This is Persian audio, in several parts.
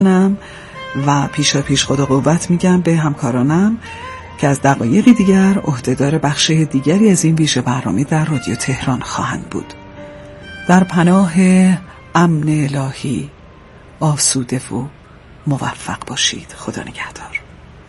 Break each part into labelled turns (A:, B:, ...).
A: و پیشا پیش خدا قوت میگم به همکارانم که از دقایقی دیگر عهدهدار بخش دیگری از این ویژه برنامه در رادیو تهران خواهند بود. در پناه امن الهی آسوده و موفق باشید. خدا نگهدار.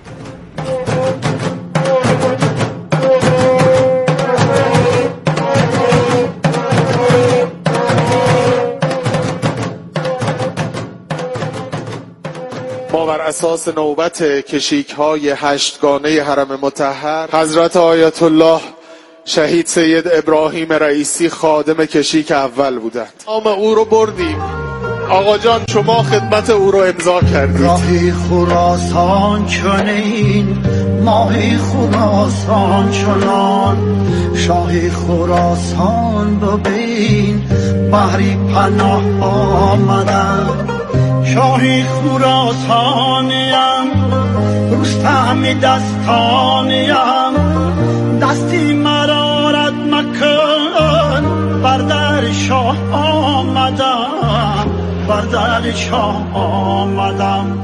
B: ما بر اساس نوبت کشیک‌های هشتگانه حرم مطهر حضرت آیت الله شهید سید ابراهیم رئیسی خادم کشیک اول بودند. نام او رو بردیم. آقا جان شما خدمت او رو امضا کردید.
C: راهی خراسان چنین، ماهی خراسان چنان، شاهی خراسان ببین، بحری پناه آمدن. شاهی خراسانیم، رستم دستانیم، دستی مرارت مکن، بر در شاه آمدم، بر در شاه آمدم.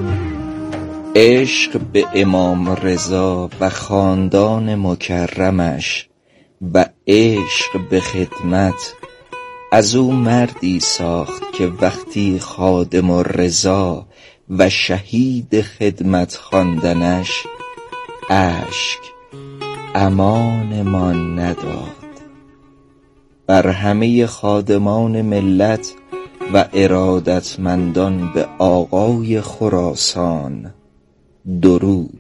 D: عشق به امام رضا و خاندان مکرمش و عشق به خدمت از او مردی ساخت که وقتی خادم و رضا و شهید خدمت خواندنش اشک امانمان نداد. بر همه خادمان ملت و ارادتمندان به آقای خراسان درود.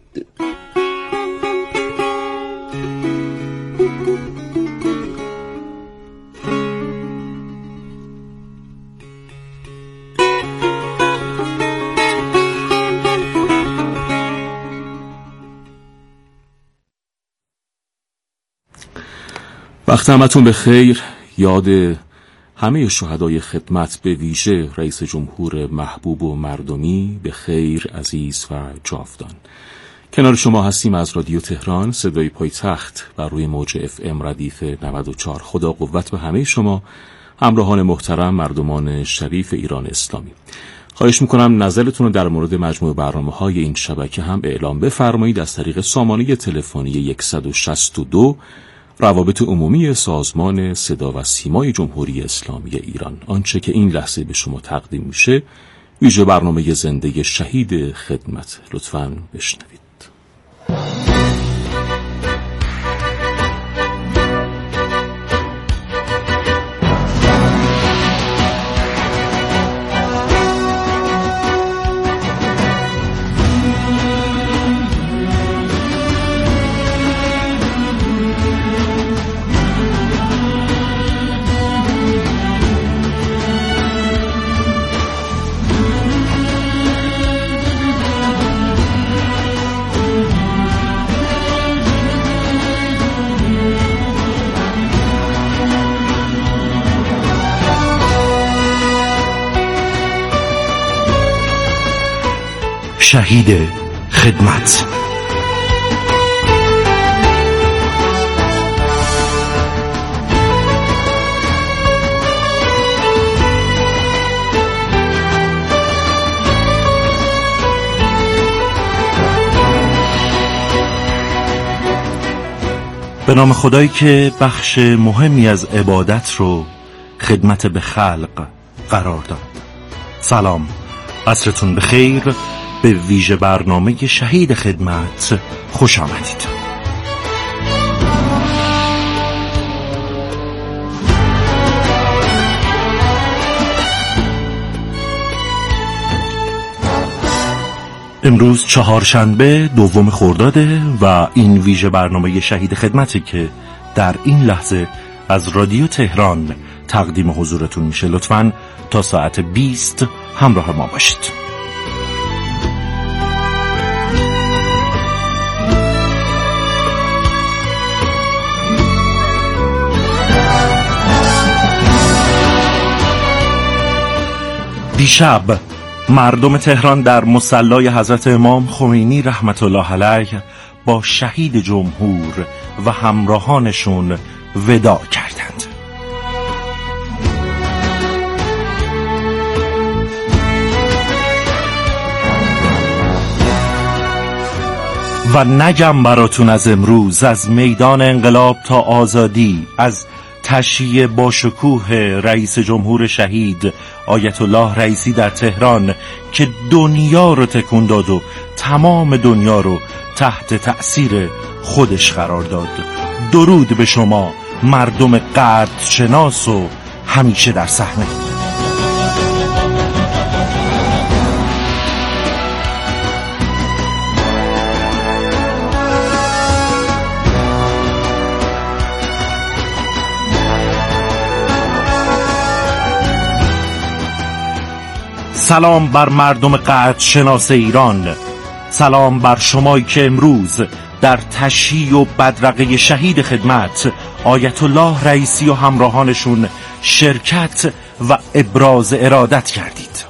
E: وقت همتون به خیر. یاد همه شهدای خدمت به ویژه رئیس جمهور محبوب و مردمی به خیر، عزیز و جاودان. کنار شما هستیم از رادیو تهران، صدای پایتخت بر روی موج FM ردیف 94. خدا قوت به همه شما همراهان محترم، مردمان شریف ایران اسلامی. خواهش میکنم نظرتون رو در مورد مجموع برنامه‌های این شبکه هم اعلام بفرمایید از طریق سامانه تلفنی 162 روابط عمومی سازمان صدا و سیمای جمهوری اسلامی ایران. آنچه که این لحظه به شما تقدیم میشه ویژه برنامه زنده شهید خدمت. لطفاً بشنوید.
F: شهید خدمت. به نام خدایی که بخش مهمی از عبادت رو خدمت به خلق قرار داد. سلام، عصرتون بخیر. به ویژه برنامه شهید خدمت خوش آمدید. امروز چهارشنبه 2 خرداده و این ویژه برنامه شهید خدمتی که در این لحظه از رادیو تهران تقدیم حضورتون میشه. لطفاً تا ساعت 20 همراه ما باشید. دیشب مردم تهران در مصلی حضرت امام خمینی رحمت الله علیه با شهید جمهور و همراهانشون وداع کردند. و نگم براتون از امروز، از میدان انقلاب تا آزادی، از تشییع با شکوه رئیس جمهور شهید آیت الله رئیسی در تهران که دنیا رو تکون داد و تمام دنیا رو تحت تأثیر خودش قرار داد. درود به شما مردم قدرشناس و همیشه در صحنه. سلام بر مردم قدرشناس ایران، سلام بر شمایی که امروز در تشییع و بدرقه شهید خدمت آیت الله رئیسی و همراهانشون شرکت و ابراز ارادت کردید.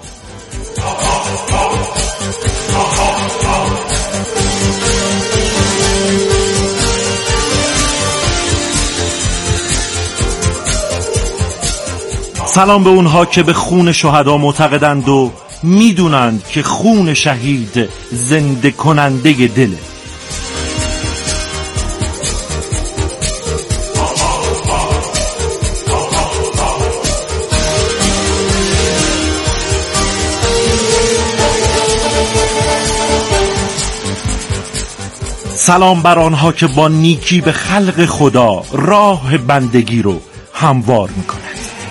F: سلام به اونها که به خون شهدا معتقدند و میدونند که خون شهید زنده کننده دله. سلام بر آنها که با نیکی به خلق خدا راه بندگی رو هموار میکنند.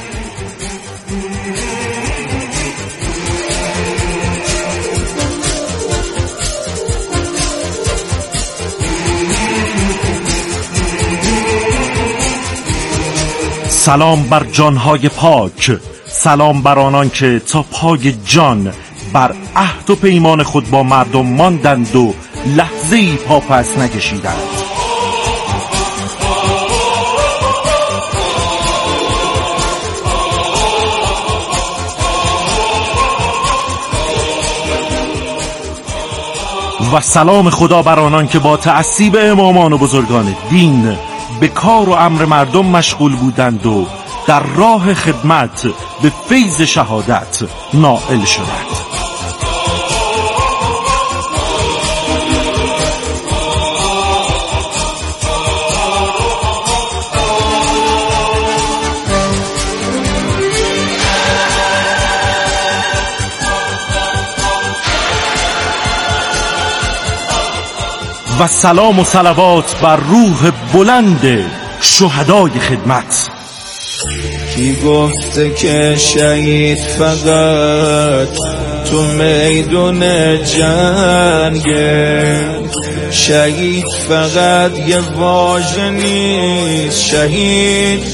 F: سلام بر جانهای پاک، سلام بر آنان که تا پای جان بر عهد و پیمان خود با مردم ماندند و لحظه‌ای پا پس نکشیدند. و سلام خدا بر آنان که با تعصیب امامان و بزرگان دین به کار و امر مردم مشغول بودند و در راه خدمت به فیض شهادت نائل شدند. و سلام و صلوات بر روح بلند شهدای خدمت.
G: کی گفته که شهید فقط تو میدون جنگه؟ شهید فقط یه واژه نیست، شهید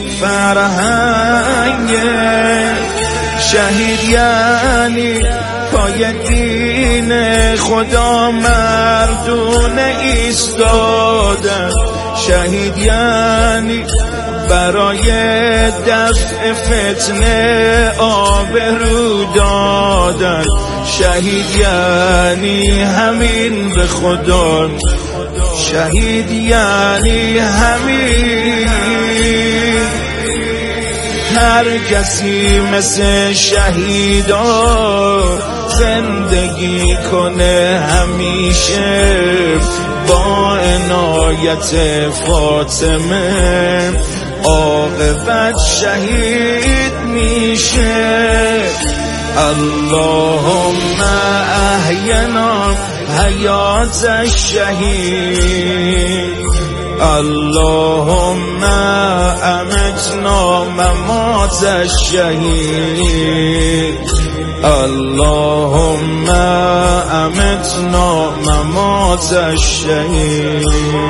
G: فرهنگه. شهید یعنی پای دین خدا مردونه ایستادن. شهید یعنی برای دفع فتنه آبرو دادن. شهید یعنی همین به خدا، شهید یعنی همین. هر کسی مثل شهیدا زندگی کنه همیشه، با عنایت فاطمه عاقبت شهید میشه. اللهم احینا حیات الشهید، اللهم امتنا ممات الشهید، اللهم امتنا ممات الشهید،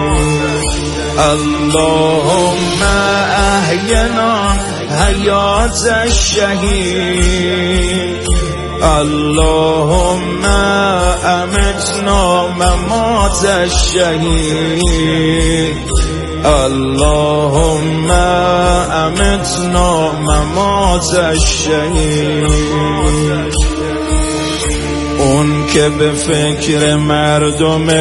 G: اللهم احینا حیات الشهید، اللهم امتنا ممات الشهید، اللهم امتنا ممات الشهید. اون که به فکر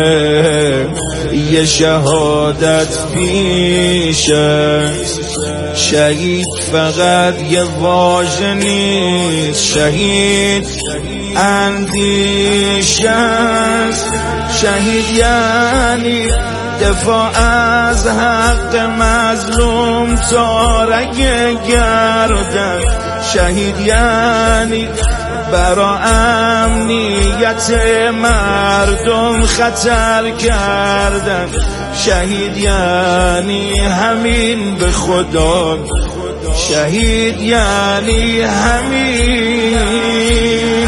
G: مردمه یه شهادت پیشه، شهید فقط یه واژه نیست، شهید اندیشه است. شهید یعنی دفاع از حق مظلوم تا رگ گردن. شهید یعنی برا امنیت مردم خطر کردن. شهید یعنی همین به خدا، شهید یعنی همین.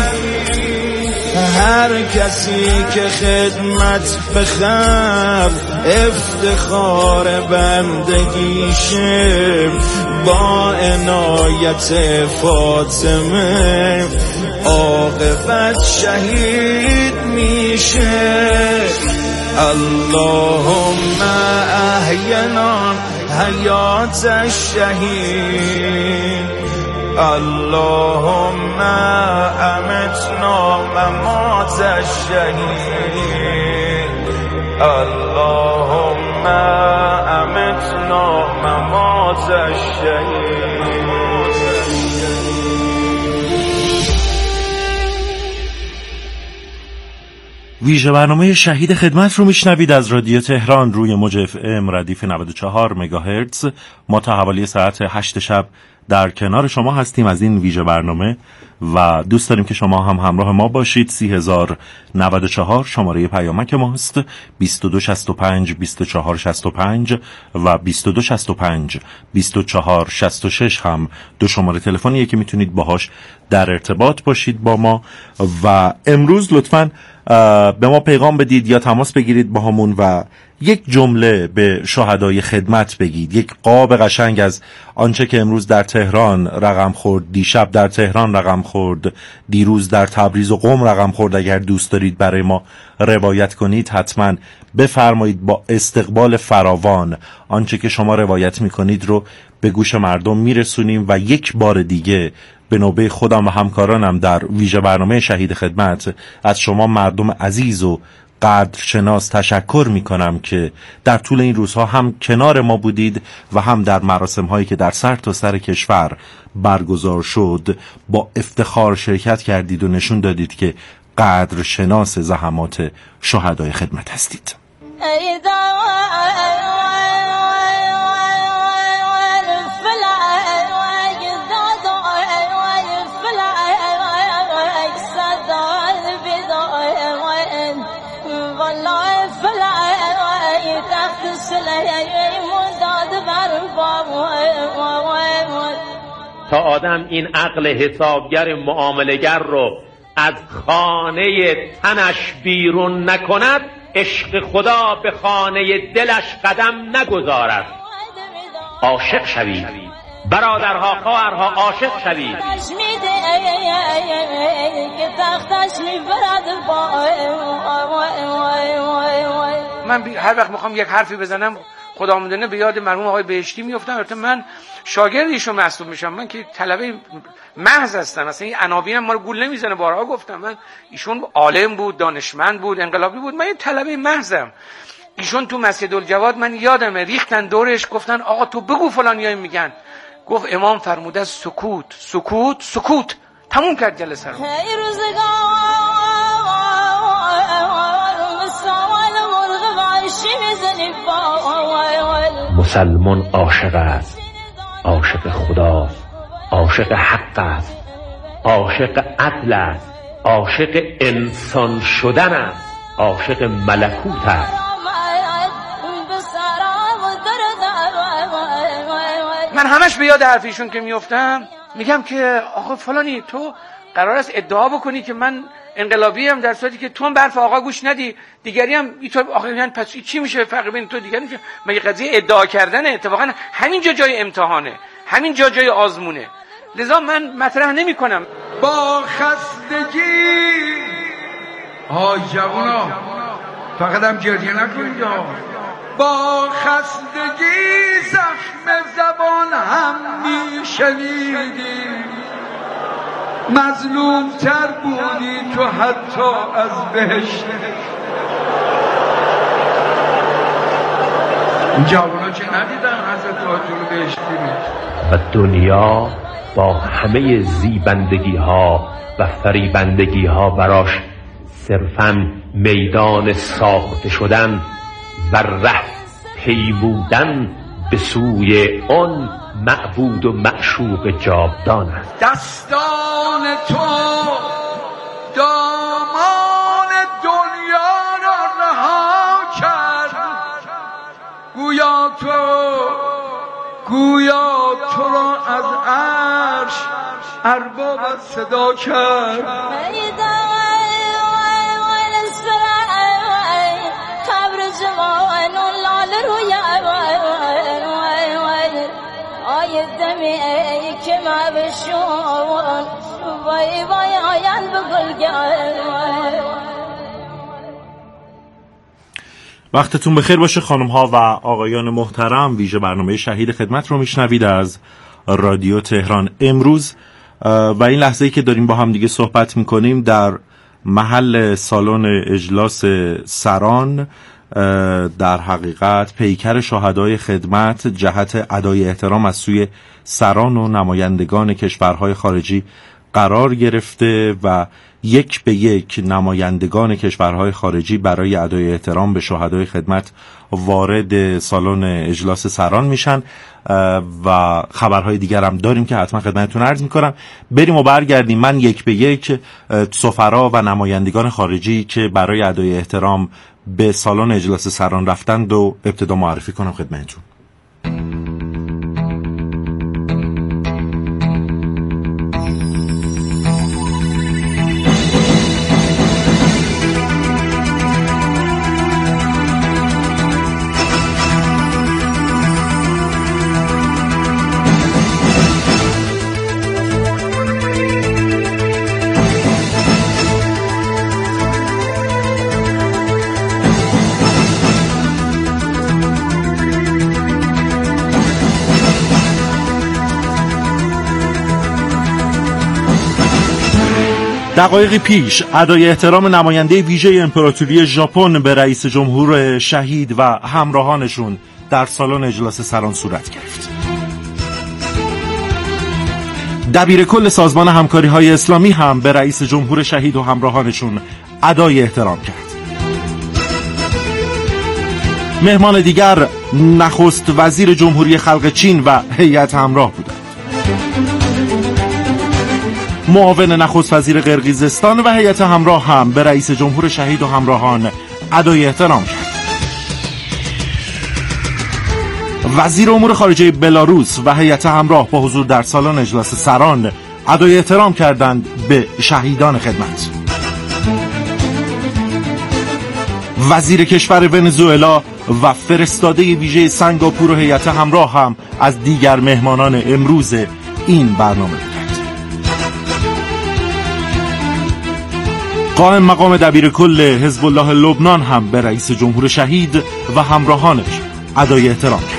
G: هر کسی که خدمت بخواد افتخار بندگیشه، با عنایت فاطمه عاقبت شهید میشه. اللهم احینا حیات الشهید، اللهم امتنا ممات الشهید، اللهم امتنا ممات الشهید.
F: ویژه برنامه شهید خدمت رو میشنوید از رادیو تهران روی موج اف ام ردیف 94 مگاهرتز. ما تا حوالی ساعت 8 شب در کنار شما هستیم از این ویژه برنامه و دوست داریم که شما هم همراه ما باشید. 3094 شماره پیامک ماست، 2265 2465 و 2265 2466 هم دو شماره تلفنیه که میتونید باهاش در ارتباط باشید با ما. و امروز لطفاً به ما پیغام بدید یا تماس بگیرید با همون و یک جمله به شهدای خدمت بگید، یک قاب قشنگ از آنچه که امروز در تهران رقم خورد، دیشب در تهران رقم خورد، دیروز در تبریز و قم رقم خورد. اگر دوست دارید برای ما روایت کنید حتما بفرمایید. با استقبال فراوان آنچه که شما روایت میکنید رو به گوش مردم میرسونیم و یک بار دیگه به نوبه خودم و همکارانم در ویژه برنامه شهید خدمت از شما مردم عزیز و قدرشناس تشکر میکنم که در طول این روزها هم کنار ما بودید و هم در مراسم هایی که در سرتاسر کشور برگزار شد با افتخار شرکت کردید و نشون دادید که قدرشناس زحمات شهدای خدمت هستید.
H: تا آدم این عقل حسابگر معاملگر رو از خانه تنش بیرون نکند، عشق خدا به خانه دلش قدم نگذارد. عاشق شوید برادرها، خواهرها، عاشق شوید.
I: من هر وقت میخوام یک حرفی بزنم خدا میدونه به یاد مرحوم آقای بهشتی میافتم. البته من شاگرد ایشون محسوب میشم، من که طلبه محض هستم، اصلا این عناوین ما رو گول نمیزنه. بارها گفتم من ایشون عالم بود، دانشمند بود، انقلابی بود، من یه طلبه محضم. ایشون تو مسجدالجواد من یادمه ریختن دورش گفتن آقا تو بگو فلانیایی میگن. گفت امام فرموده سکوت سکوت سکوت. تموم کرد جلسه رو.
H: مسلمان عاشق است، عاشق خدا، عاشق حق است، عاشق عدل است، عاشق انسان شدن است، عاشق ملکوت است.
I: من همش به یاد حرفیشون که میافتم میگم که آقا فلانی تو قرار است ادعا بکنی که من انقلابی هم، در صورتی که تو هم به حرف آقا گوش ندی، دیگری هم اینطور آقا یعنی پس چی میشه فرق بین تو دیگری میشه؟ مگه قضیه ادعا کردنه؟ اتفاقا همینجا جای امتحانه، همینجا جای آزمونه. لذا من مطرح نمیکنم.
J: با خستگی جوانا فقط هم گریه نکنید. با خستگی زخم زبان هم میشنیدیم، مظلوم تر بودی تو حتی از بهشت. این جوانا چه ندیدن حضرت جلو بهشت میره
H: و دنیا با همه زیبندگی ها و فریبندگی ها براش صرفاً میدان ساخته شدن و ره پیمودن به سوی آن معبود و معشوق جاودان است.
J: دستان تو دامان دنیا را رها کرد، گویا تو را از عرش اربابت صدا کرد.
F: وقتتون بخیر باشه خانم ها و آقایان محترم. ویژه برنامه شهید خدمت رو میشنوید از رادیو تهران. امروز و این لحظه‌ای که داریم با هم دیگه صحبت میکنیم در محل سالن اجلاس سران، در حقیقت پیکر شهدای خدمت جهت ادای احترام از سوی سران و نمایندگان کشورهای خارجی قرار گرفته و یک به یک نمایندگان کشورهای خارجی برای ادای احترام به شهدای خدمت وارد سالن اجلاس سران میشن و خبرهای دیگر هم داریم که حتما خدمتتون عرض میکنم. بریم و برگردیم. من یک به یک سفرا و نمایندگان خارجی که برای ادای احترام به سالن اجلاس سران رفتند و ابتدا معرفی کنم خدمتتون. دقایقی پیش ادای احترام نماینده ویژه امپراتوری ژاپن به رئیس جمهور شهید و همراهانشون در سالن اجلاس سران صورت گرفت. دبیر کل سازمان همکاری‌های اسلامی هم به رئیس جمهور شهید و همراهانشون ادای احترام کرد. مهمان دیگر نخست وزیر جمهوری خلق چین و هیئت همراه بودند. معاون نخست وزیر قرقیزستان و هیئت همراه هم به رئیس جمهور شهید و همراهان ادای احترام کرد. وزیر امور خارجه بلاروس و هیئت همراه با حضور در سالن اجلاس سران ادای احترام کردند به شهیدان خدمت. وزیر کشور ونزوئلا و فرستاده ویژه سنگاپور و هیئت همراه هم از دیگر مهمانان امروز این برنامه بودند. قائم مقام دبیر کل حزب الله لبنان هم به رئیس جمهور شهید و همراهانش ادای احترام کرد.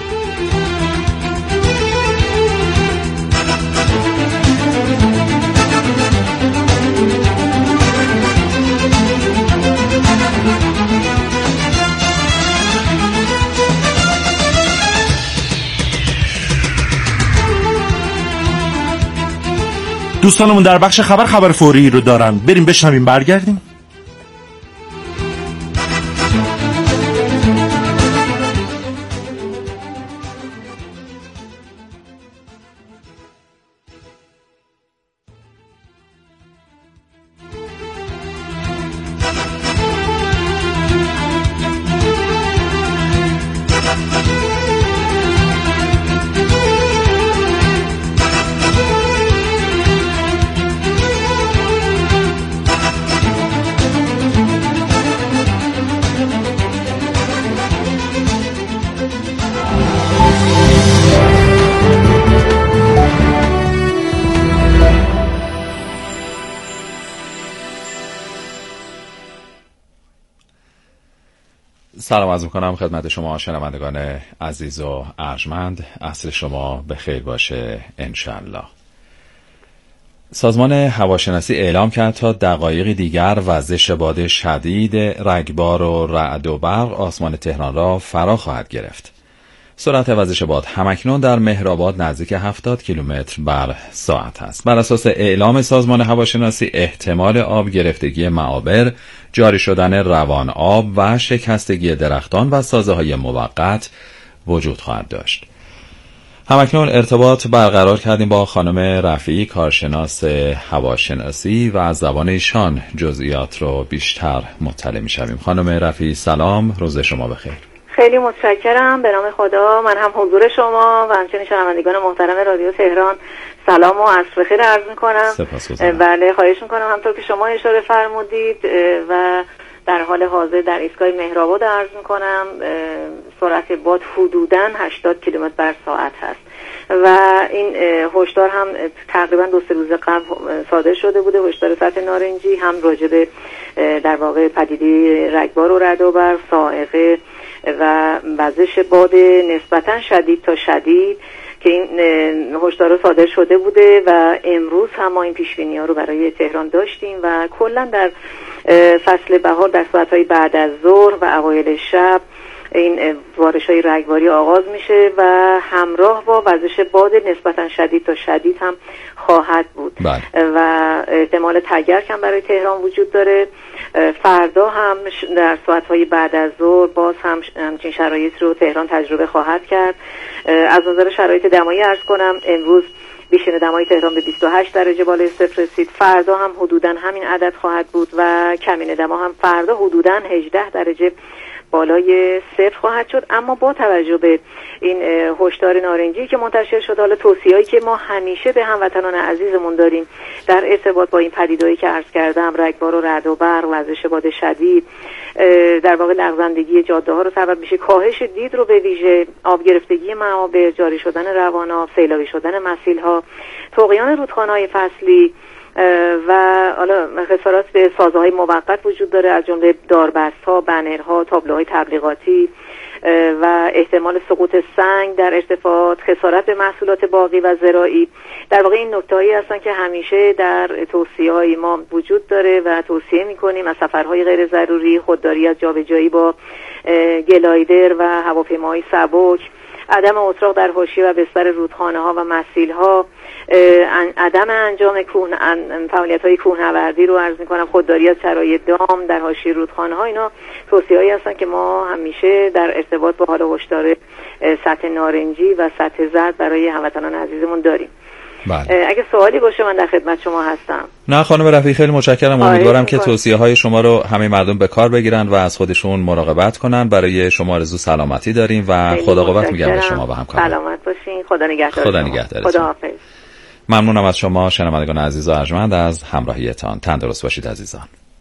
F: دوستانمون در بخش خبر فوری رو دارن، بریم بشنویم برگردیم.
K: سلام عرض می‌کنم خدمت شما شنوندگان عزیز و ارجمند. عصر شما بخیر باشه انشالله. سازمان هواشناسی اعلام کرد تا دقایقی دیگر وزش باد شدید، رگبار و رعد و برق آسمان تهران را فرا خواهد گرفت. سرعت وزش باد همکنون در مهرآباد نزدیک 70 کیلومتر بر ساعت است. بر اساس اعلام سازمان هواشناسی احتمال آب گرفتگی معابر، جاری شدن روان آب و شکستگی درختان و سازه‌های موقت وجود خواهد داشت. همکنون ارتباط برقرار کردیم با خانم رفیعی، کارشناس هواشناسی، و از زبان ایشان جزئیات رو بیشتر مطلع می‌شویم. خانم رفیعی سلام، روز شما بخیر.
L: خیلی متشکرم. به نام خدا من هم حضور شما و همچنین شنوندگان محترم رادیو تهران سلام و عصر بخیر عرض می‌کنم.
K: سپاسگزارم.
L: بله خواهش می‌کنم. همطور که شما اشاره فرمودید و در حال حاضر در ایستگاه مهرآباد عرض می‌کنم، سرعت باد حدوداً 80 کیلومتر بر ساعت هست و این هشدار هم تقریبا 2-3 روز قبل صادر شده بوده. هشدار سطح نارنجی هم راجع به در واقع پدیده رگبار و رعد و برق، صاعقه و وزش باد نسبتاً شدید تا شدید که این هشدار صادر شده بوده و امروز هم ما این پیش‌بینی‌ها رو برای تهران داشتیم و کلاً در فصل بهار در ساعت‌های بعد از ظهر و اوایل شب این بارش‌های رگباری آغاز میشه و همراه با وزش باد نسبتاً شدید تا شدید هم خواهد بود. و احتمال تگرگ هم برای تهران وجود داره. فردا هم در ساعت‌های بعد از ظهر باز هم همچین شرایط رو تهران تجربه خواهد کرد. از نظر شرایط دمایی عرض کنم امروز بیشتر دمای تهران به 28 درجه بالای صفر رسید. فردا هم حدوداً همین عدد خواهد بود و کمین دما هم فردا حدوداً 18 درجه بالای صفر خواهد شد. اما با توجه به این هشدار نارنجی که منتشر شده، حالا توصیه‌ای که ما همیشه به هموطنان عزیزمون داریم در ارتباط با این پدیده‌ای که عرض کردم، رگبار و رعد و برق، وزش باد شدید، در واقع لغزندگی جاده‌ها رو سبب میشه، کاهش دید رو به ویژه، آب گرفتگی معابر، جاری شدن روان آب، سیلابی شدن مسیل‌ها، طغیان رودخانه‌های فصلی و حالا خسارات به سازه‌های موقت وجود داره از جمله داربست‌ها، بنرها، تابلوهای تبلیغاتی و احتمال سقوط سنگ در ارتفاعات، خسارت به محصولات باغی و زراعی. در واقع این نکته‌هایی هستن که همیشه در توصیه‌های ما وجود داره و توصیه می‌کنیم از سفرهای غیر ضروری، خودداری از جابجایی با گلایدر و هواپیماهای سبک، عدم اتراق در حاشیه و بستر رودخانه‌ها و مسیل‌ها، عدم انجام فعالیت‌های کوهنوردی رو عرض می‌کنم، خودداری از چرای دام در حاشیه رودخانه‌ها. اینا توصیه‌هایی هستن که ما همیشه در ارتباط با حال هشدار سطح نارنجی و سطح زرد برای هموطنان عزیزمون داریم.
K: بله.
L: اگه سوالی باشه من در خدمت شما هستم.
K: نه خانم رفیعی خیلی متشکرم. امیدوارم که توصیه‌های شما رو همه مردم به کار بگیرن و از خودشون مراقبت کنن. برای شما آرزو سلامتی داریم و خدا قوت میگم به شما و همکاران.
L: سلامت باشین. خدا نگهدار.
K: خدا نگهدار.
L: خداحافظ.
K: ممنونم از شما شنوندگان عزیز و ارجمند از همراهیتان. تندرست باشید عزیزان.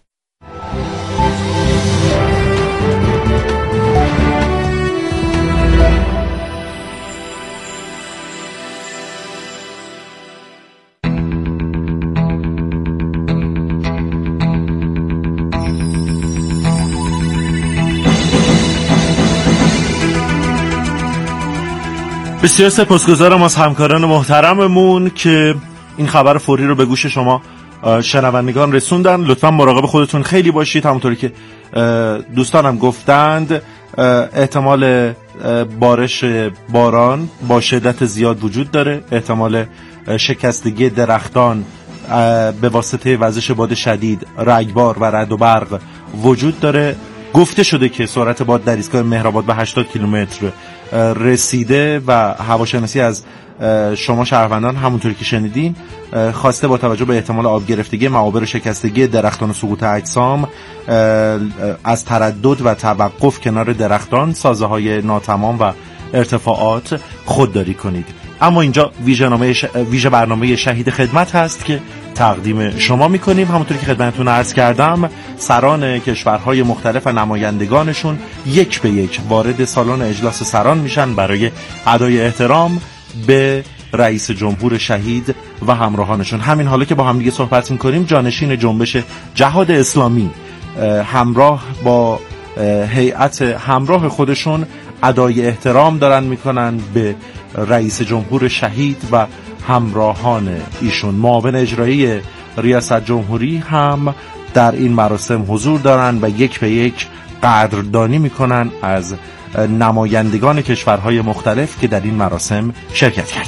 F: بسیار سپاسگزارم از همکاران محترممون که این خبر فوری رو به گوش شما شنوندگان رسوندن. لطفا مراقب خودتون خیلی باشید. همونطوری که دوستانم گفتند احتمال بارش باران با شدت زیاد وجود داره، احتمال شکستگی درختان به واسطه وزش باد شدید، رگبار و رعد و برق وجود داره. گفته شده که سرعت باد در ایستگاه مهرآباد به 80 کیلومتر رسیده و هواشناسی از شما شهروندان همونطوری که شنیدین خواسته با توجه به احتمال آب گرفتگی معابر و شکستگی درختان و سقوط اجسام از تردد و توقف کنار درختان، سازه‌های ناتمام و ارتفاعات خودداری کنید. اما اینجا ویژه برنامه شهید خدمت هست که تقدیم شما میکنیم. همونطوری که خدمتتون عرض کردم سران کشورهای مختلف و نمایندگانشون یک به یک وارد سالن اجلاس سران میشن برای ادای احترام به رئیس جمهور شهید و همراهانشون. همین حالا که با هم دیگه صحبت میکنیم جانشین جنبش جهاد اسلامی همراه با هیئت همراه خودشون ادای احترام دارن میکنن به رئیس جمهور شهید و همراهان ایشون. معاون اجرایی ریاست جمهوری هم در این مراسم حضور دارن و یک به یک قدردانی میکنن از نمایندگان کشورهای مختلف که در این مراسم شرکت کردند.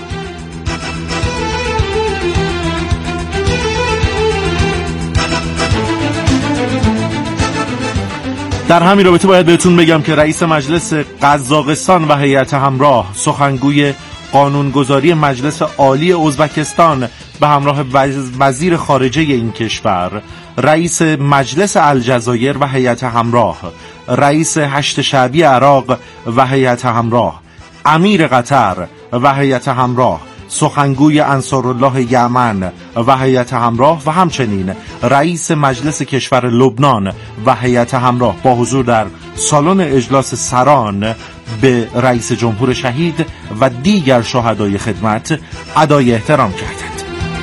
F: در همین رابطه باید بهتون بگم که رئیس مجلس قزاقستان و هیئت همراه، سخنگوی قانونگذاری مجلس عالی ازبکستان به همراه وزیر خارجه این کشور، رئیس مجلس الجزایر و هیئت همراه، رئیس هشت شعبی عراق و هیئت همراه، امیر قطر و هیئت همراه، سخنگوی انصارالله یمن و هیئت همراه و همچنین رئیس مجلس کشور لبنان و هیئت همراه با حضور در سالن اجلاس سران به رئیس جمهور شهید و دیگر شهدای خدمت ادای احترام کردند.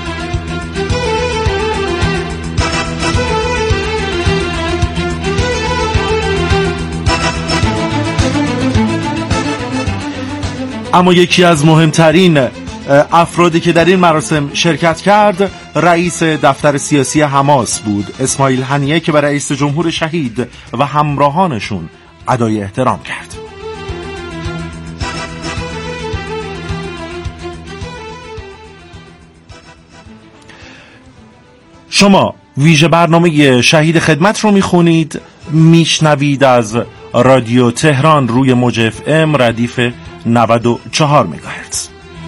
F: اما یکی از مهمترین افرادی که در این مراسم شرکت کرد رئیس دفتر سیاسی حماس بود، اسماعیل هنیه، که به رئیس جمهور شهید و همراهانشون ادای احترام کرد. شما ویژه برنامه شهید خدمت رو میخونید، میشنوید از رادیو تهران روی موج FM ردیف 94 مگاهرتز.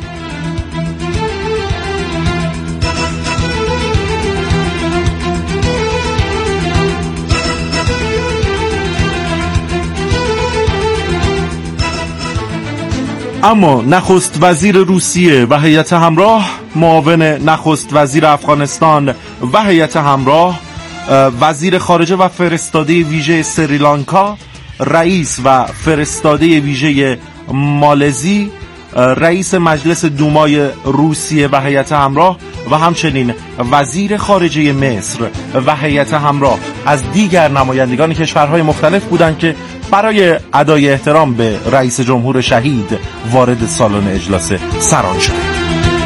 F: اما نخست وزیر روسیه و هیئت همراه، معاون نخست وزیر افغانستان و هیئت همراه، وزیر خارجه و فرستاده ویژه سریلانکا، رئیس و فرستاده ویژه مالزی، رئیس مجلس دومای روسیه و هیئت همراه و همچنین وزیر خارجه مصر و هیئت همراه از دیگر نمایندگان کشورهای مختلف بودند که برای ادای احترام به رئیس جمهور شهید وارد سالن اجلاس سران شد.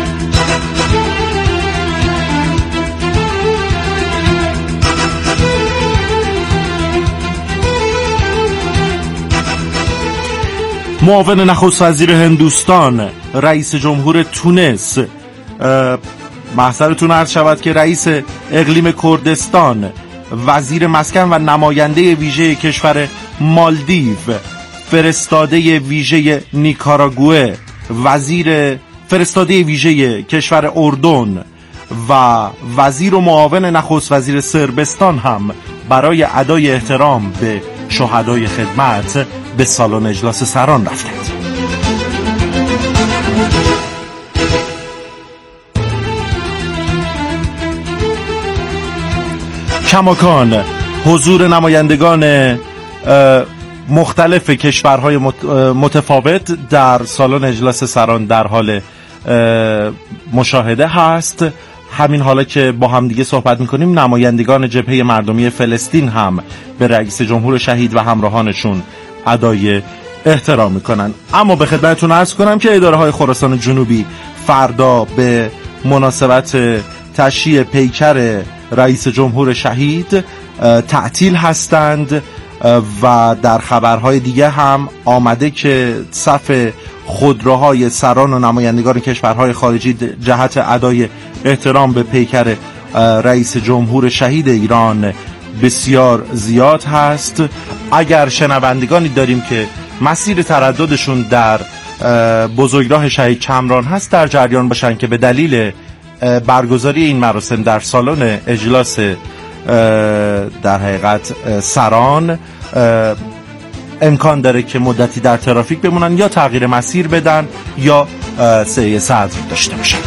F: معاون نخست وزیر هندوستان، رئیس جمهور تونس، محضرتون عرض شود که رئیس اقلیم کردستان، وزیر مسکن و نماینده ویژه کشور مالدیو، فرستاده ویژه نیکاراگوئه، وزیر فرستاده ویژه کشور اردن و وزیر و معاون نخست وزیر صربستان هم برای ادای احترام به شهدای خدمت به سالن اجلاس سران رفتند. کماکان حضور نمایندگان مختلف کشورهای متفاوت در سالن اجلاس سران در حال مشاهده هست. همین حالا که با هم دیگه صحبت میکنیم، نمایندگان جبهه مردمی فلسطین هم به رئیس جمهور شهید و همراهانشون ادای احترام میکنن. اما به خدمتتون عرض کنم که اداره های خراسان جنوبی فردا به مناسبت تشییع پیکر رئیس جمهور شهید تعطیل هستند و در خبرهای دیگه هم آمده که صف خودروهای سران و نمایندگان کشورهای خارجی جهت ادای احترام به پیکر رئیس جمهور شهید ایران بسیار زیاد هست. اگر شنوندگانی داریم که مسیر ترددشون در بزرگراه شهید چمران هست، در جریان باشن که به دلیل برگزاری این مراسم در سالن اجلاس در حقیقت سران امکان داره که مدتی در ترافیک بمونن یا تغییر مسیر بدن یا سعی صدر داشته باشن.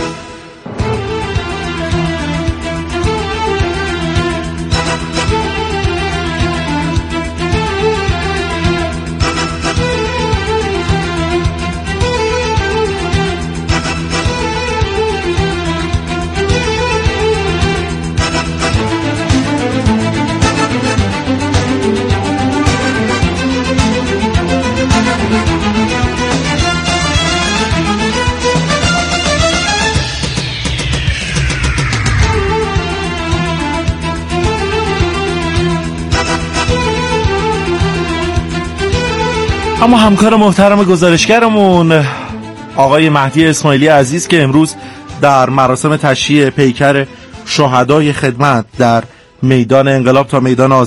F: اما همکار محترم گزارشگرمون آقای مهدی اسماعیلی عزیز که امروز در مراسم تشییع پیکر شهدای خدمت در میدان انقلاب تا میدان